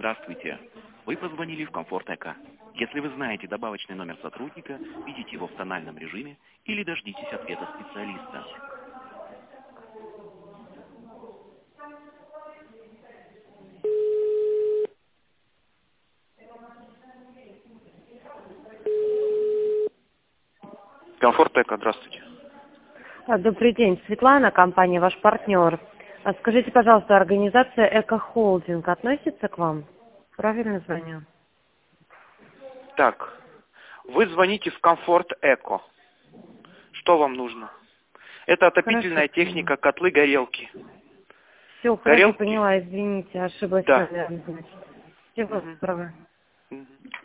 Здравствуйте. Вы позвонили в Комфорт Эко. Если вы знаете добавочный номер сотрудника, введите его в тональном режиме или дождитесь ответа специалиста. Комфорт Эко, здравствуйте. Добрый день, Светлана, компания «Ваш партнер». Скажите, пожалуйста, организация «Эко-холдинг» относится к вам? Правильно звоню? Так, вы звоните в Комфорт Эко. Что вам нужно? Это отопительная Хорошо. техника, котлы, горелки. Все, хорошо, Горелки? поняла, извините, ошиблась. Да. Наверное, значит. Всего доброго. Мгм.